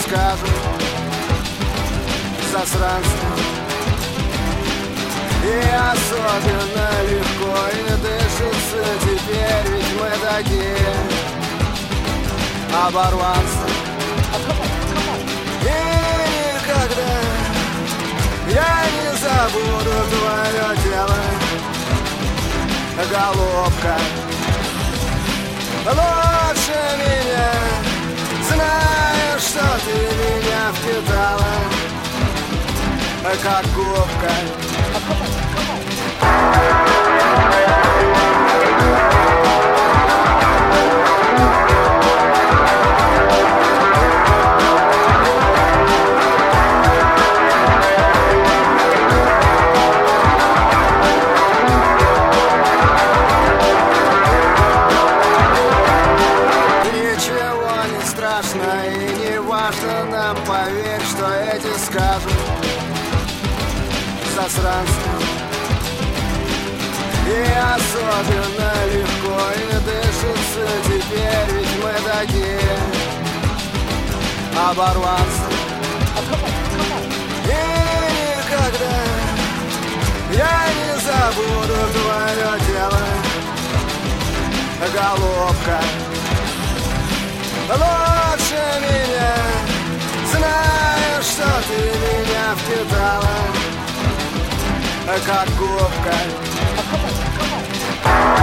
скажут засранцы. И особенно легко и дышится теперь, ведь мы такие оборванцы. И никогда я не забуду твое тело, голубка. Лучше меня, знаю, что ты меня впитала, как губка. Поверь, что эти скажут засранцы. И особенно легко и дышится теперь, ведь мы такие оборванцы. И никогда я не забуду твое тело, голубка. Лучше меня, знаю, что ты меня впитала, как губка.